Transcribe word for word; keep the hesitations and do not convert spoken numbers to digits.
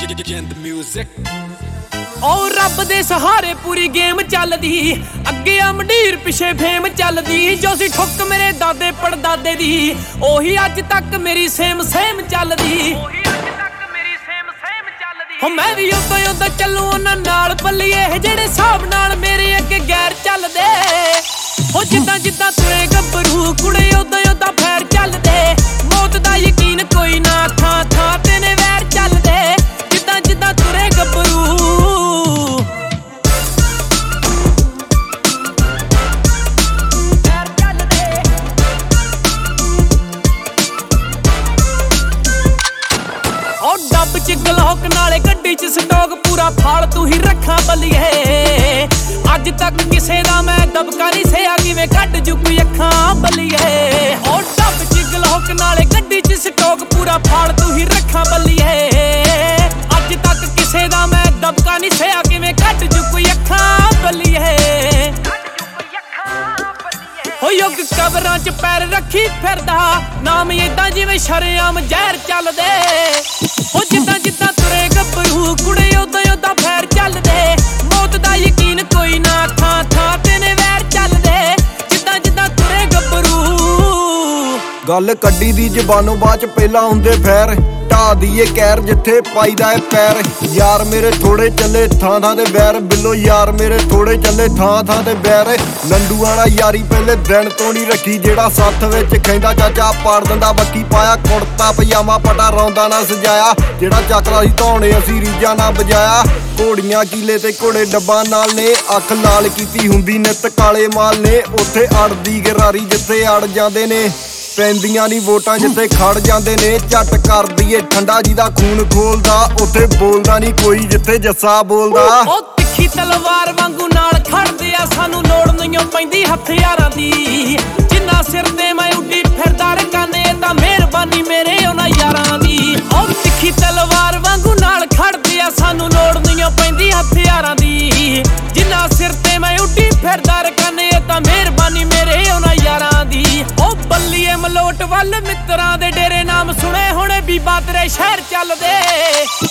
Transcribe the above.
ਉਹ ਰੱਬ ਦੇ ਸਹਾਰੇ ਪੂਰੀ ਗੇਮ ਚੱਲਦੀ, ਅੱਗੇ ਆ ਮੰਡੀਰ ਪਿੱਛੇ ਫੇਮ ਚੱਲਦੀ। ਜੋ ਸੀ ਠੁੱਕ ਮੇਰੇ ਦਾਦੇ ਪੜਦਾਦੇ ਦੀ, ਉਹੀ ਅੱਜ ਤੱਕ ਮੇਰੀ ਸੇਮ ਸੇਮ ਚੱਲਦੀ। ਹੋ ਮੈਂ ਵੀ ਉਦੋਂ ਉਦੋਂ ਚੱਲੂ ਉਹਨਾਂ ਨਾਲ ਪੱਲੀਏ, ਜਿਹੜੇ ਹਿਸਾਬ ਨਾਲ ਮੇਰੇ ਅੱਗੇ ਗੈਰ ਚੱਲਦੇ। ਹੋ ਜਿੱਦਾਂ ਜਿੱਦਾਂ ਤੁਰੇ ਗੱਭਰੂ ਕੁੜੇ ਉਦੋਂ ਉਦੋਂ ਫੈਰ ਚੱਲਦੇ। ਮੌਤ ਦਾ ਯਕੀਨ ਕੋਈ ਨਾ, ਥਾਂ ਥਾਂ ਤੇ ਨੇ ਵੈਰ ਚੱਲਦੇ। ਜਿੱਦਾਂ ਜਿੱਦਾਂ ਤੁਰੇ ਗੱਭਰੂ ਡੱਬ ਚ ਗਲੋਕ ਨਾਲੇ ਗੱਡੀ ਚ ਸਟੋਕ, ਪੂਰਾ ਫਾਲਤੂ ਹੀ ਰੱਖਾਂ ਬੱਲੀਏ। ਅੱਜ ਤੱਕ ਕਿਸੇ ਦਾ ਮੈਂ ਦਬਕਾ ਨਹੀਂ ਸਿਆ, ਕਿਵੇਂ ਕੱਢ ਜੂ ਕੋਈ ਅੱਖਾਂ ਬੱਲੀਏ। ਉਹ ਡੱਬ ਚ ਗਲੋਕ ਨਾਲੇ ਗੱਡੀ ਚ ਸਟੋਕ, ਪੂਰਾ ਫਾਲਤੂ ਹੀ ਰੱਖਾਂ ਬੱਲੀਏ। ਅੱਜ ਤੱਕ ਕਿਸੇ ਦਾ ਮੈਂ ਦਬਕਾ ਨਹੀਂ ਸਿਆ, ਕਿਵੇਂ ਕੱਢ ਜੂ ਕੋਈ ਅੱਖਾਂ ਬੱਲੀਏ। ਹੋ ਯੁੱਗ ਕਬਰਾਂ ਚ ਪੈਰ ਰੱਖੀ ਫਿਰਦਾ, ਨਾਮ ਏਦਾਂ ਜਿਵੇਂ ਸ਼ਰੇਆਮ ਜ਼ਹਿਰ ਚੱਲਦੇ। ਹੋ ਜਿੱਦਾਂ ਜਿੱਦਾਂ ਤੁਰੇ ਗੱਭਰੂ ਕੁੜੇ ਉਦੋਂ ਉਦੋਂ ਫੈਰ ਚੱਲਦੇ। ਮੌਤ ਦਾ ਯਕੀਨ ਕੋਈ ਨਾ, ਥਾਂ ਥਾਂ ਤੇ ਨੇ ਵੈਰ ਚੱਲਦੇ। ਜਿੱਦਾਂ ਜਿੱਦਾਂ ਤੁਰੇ ਗੱਭਰੂ ਗੱਲ ਕੱਢੀ ਦੀ ਜ਼ਬਾਨੋਂ ਬਾਅਦ ਚ ਪਹਿਲਾਂ ਹੁੰਦੇ ਫੈਰ। ਢਾ ਦੀਏ ਕਹਿਰ ਜਿੱਥੇ ਪਾਈਦਾ ਏ ਪੈਰ। ਯਾਰ ਮੇਰੇ ਥੋੜੇ ਚੱਲੇ ਥਾਂ ਥਾਂ ਤੇ ਬੈਰ, ਬਿੱਲੋ ਯਾਰ ਮੇਰੇ ਥੋੜੇ ਚੱਲੇ ਥਾਂ ਥਾਂ ਤੇ ਬੈਰ। ਲੰਡੂ ਵਾਲਾ ਯਾਰੀ ਪਹਿਲੇ ਦਿਨ ਤੋਂ ਨਹੀਂ ਰੱਖੀ, ਜਿਹੜਾ ਸੱਥ ਵਿੱਚ ਕਹਿੰਦਾ ਚਾਚਾ ਪਾੜ ਦਿੰਦਾ ਬੱਕੀ। ਪਾਇਆ ਕੁੜਤਾ ਪਜਾਮਾ ਪਟਾ ਰੌਂਦਾ ਨਾ ਸਜਾਇਆ, ਜਿਹੜਾ ਚੱਕਦਾ ਸੀ ਧੌਣੇ ਅਸੀਂ ਰੀਜਾ ਨਾ ਵਜਾਇਆ। ਘੋੜੀਆਂ ਕੀਲੇ ਤੇ ਘੋੜੇ ਡੱਬਾ ਨਾਲ ਨੇ, ਅੱਖ ਲਾਲ ਕੀਤੀ ਹੁੰਦੀ ਨਿੱਤ ਕਾਲੇ ਮਾਲ ਨੇ। ਉੱਥੇ ਅੜਦੀ ਗਰਾਰੀ ਜਿੱਥੇ ਅੜ ਜਾਂਦੇ ਨੇ, ਪੈਂਦੀਆਂ ਨੀ ਵੋਟਾਂ ਜਿੱਥੇ ਖੜ ਜਾਂਦੇ ਨੇ। ਝੱਟ ਕਰਦੀ ਏ ਠੰਡਾ ਜਿਹਦਾ ਖੂਨ ਖੋਲਦਾ, ਉੱਥੇ ਬੋਲਦਾ ਨੀ ਕੋਈ ਜਿੱਥੇ ਜੱਸਾ ਬੋਲਦਾ। ਉਹ ਤਿੱਖੀ ਤਲਵਾਰ ਵਾਂਗੂ ਨਾਲ ਖੜਦੇ ਆ, ਸਾਨੂੰ ਲੋੜ ਨਹੀਂ ਪੈਂਦੀ ਹਥਿਆਰਾਂ ਦੀ। ਜਿੰਨਾ ਸਿਰ ਤੇ ਮੈਂ ਉੱਡੀ ਫਿਰਦਾ ਰਕਾਨੇ, ਤਾਂ ਮਿਹਰਬਾਨੀ ਮੇਰੇ ਉਹਨਾਂ ਯਾਰਾਂ ਦੀ। ਉਹ ਤਿੱਖੀ ਤਲਵਾਰ ਵਾਂਗੂ ਨਾਲ ਖੜਦੇ ਆ, ਸਾਨੂੰ ਲੋੜ ਨਹੀਂ ਪੈਂਦੀ ਹਥਿਆਰਾਂ ਦੀ। ਜਿੰਨਾ ਸਿਰ ਤੇ ਮੈਂ ਉੱਡੀ ਫਿਰਦਾ ਰਕਾਨੇ, ਤਾਂ ਮਿਹਰਬਾਨੀ ਮੇਰੇ ਉਹਨਾਂ ਯਾਰਾਂ ਦੀ। ਉਹ ਬੱਲੀਏ ਮਲੋਟ ਵੱਲ ਮਿੱਤਰਾਂ ਦੇ ਡੇਰੇ, ਨਾਮ ਸੁਣੇ ਹੋਣੇ ਬੀਬਾ ਤੇਰੇ ਸ਼ਹਿਰ ਚੱਲਦੇ।